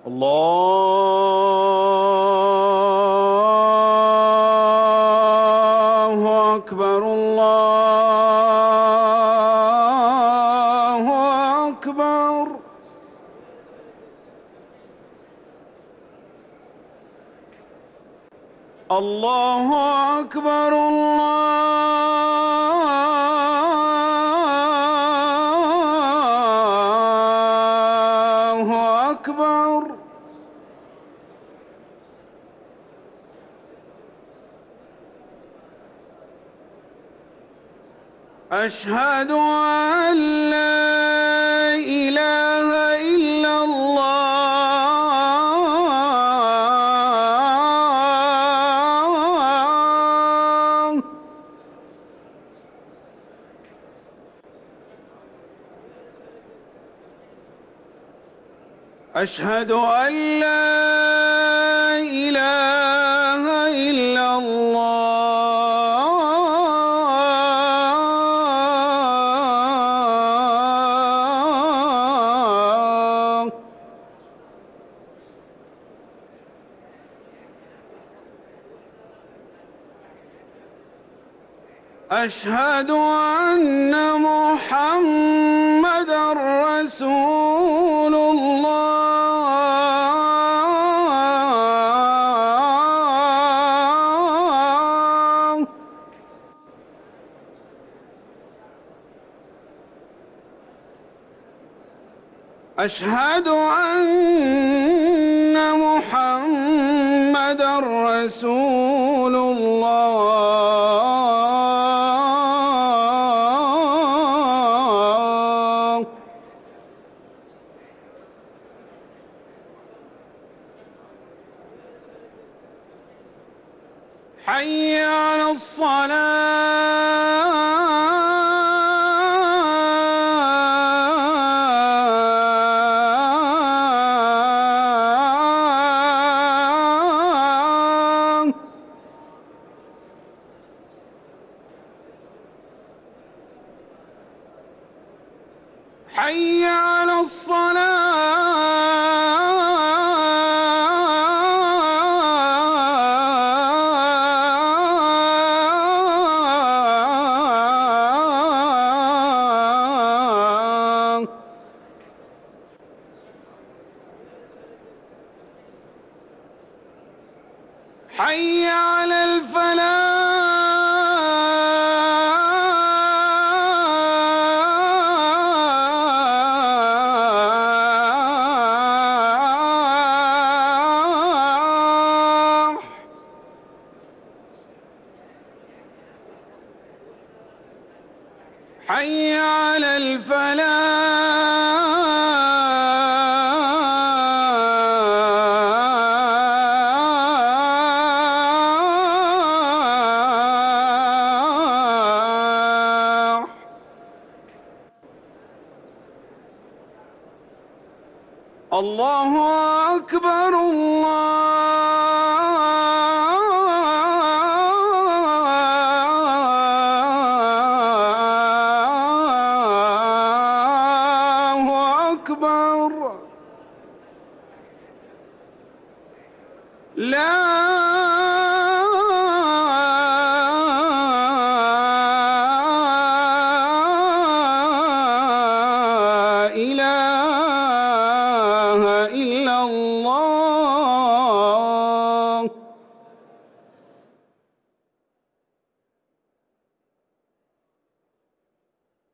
الله أكبر الله أكبر. الله أكبر الله أكبر. أشهد أن لا إله إلا الله. أشهد أن لا إله إلا الله. أشهد أن محمدًا رسول الله. أشهد أن محمدًا رسول الله. حي على الصلاة. حي على الصلاة. حي على الفلاح. حي على الفلاح. الله أكبر الله أكبر. لا إله